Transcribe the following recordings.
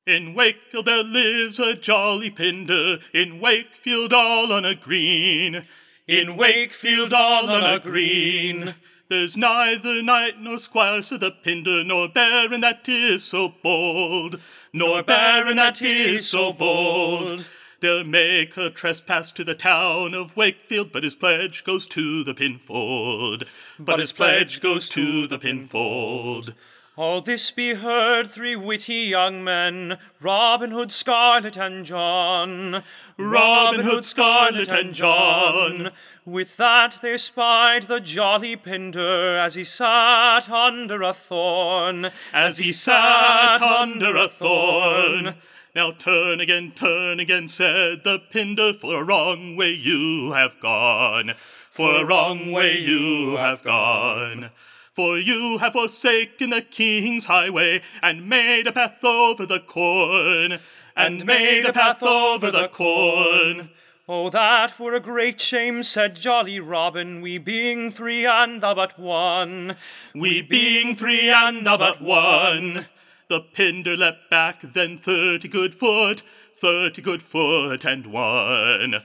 In Wakefield there lives a jolly Pinder, in Wakefield all on a green. In Wakefield all on a green. There's neither knight nor squire, said the Pinder, nor baron that is so bold, nor baron that is so bold. Dare make a trespass to the town of Wakefield, but his pledge goes to the pinfold. But his pledge goes to the pinfold. All this be heard three witty young men, Robin Hood, Scarlet, and John. Robin Hood, Scarlet, and John. With that they spied the jolly Pinder as he sat under a thorn. As he sat under a thorn. Now turn again, said the Pinder, for a wrong way you have gone. For a wrong way you have gone. For you have forsaken the king's highway, and made a path over the corn, and made a path over the corn. Oh, that were a great shame, said jolly Robin, we being three and thou but one. We being three and thou but one. The Pinder leapt back, then 30 good foot, 30 good foot and one.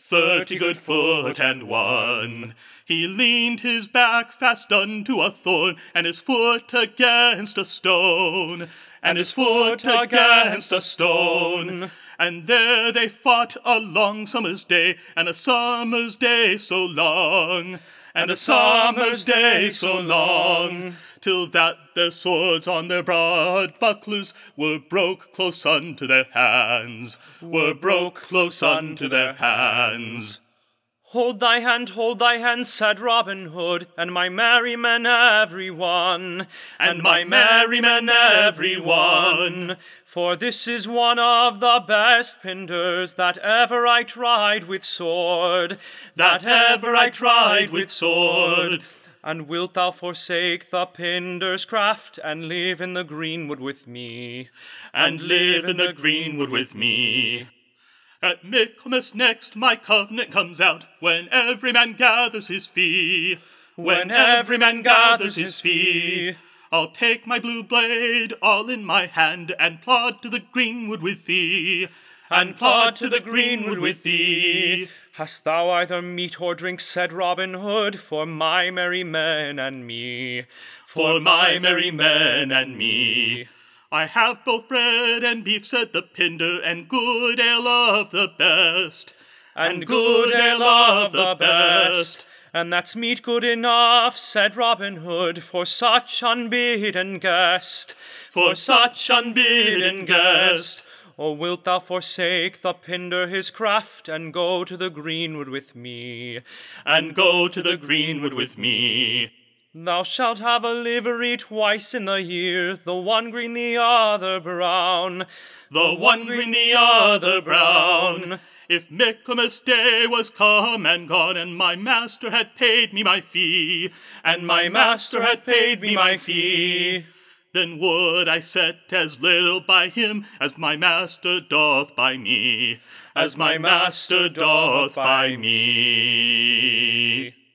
30 good foot and one. He leaned his back fast unto a thorn, and his foot against a stone, and his foot against a stone. And there they fought a long summer's day, and a summer's day so long, and a summer's day so long, till that their swords on their broad bucklers were broke close unto their hands, were broke close unto their hands. Hold thy hand, said Robin Hood, and my merry men every one, and my merry men every one. For this is one of the best Pinders that ever I tried with sword, that ever I tried with sword. And wilt thou forsake the Pinder's craft, and live in the greenwood with me? And live in the greenwood with me. At Michaelmas next my covenant comes out, when every man gathers his fee. When every man gathers his fee. I'll take my blue blade all in my hand, and plod to the greenwood with thee. And plod to the greenwood with thee. Hast thou either meat or drink, said Robin Hood, for my merry men and me? For my merry men and me. I have both bread and beef, said the Pinder, and good ale of the best. And good ale of the best. And that's meat good enough, said Robin Hood, for such unbidden guest. For such unbidden guest. Or wilt thou forsake the Pinder his craft, and go to the greenwood with me? And go to the greenwood with me. Thou shalt have a livery twice in the year, the one green, the other brown. The one green, the other brown. If Michaelmas day was come and gone, and my master had paid me my fee, and my master had paid me my fee, then would I set as little by him as my master doth by me, as my master doth by me.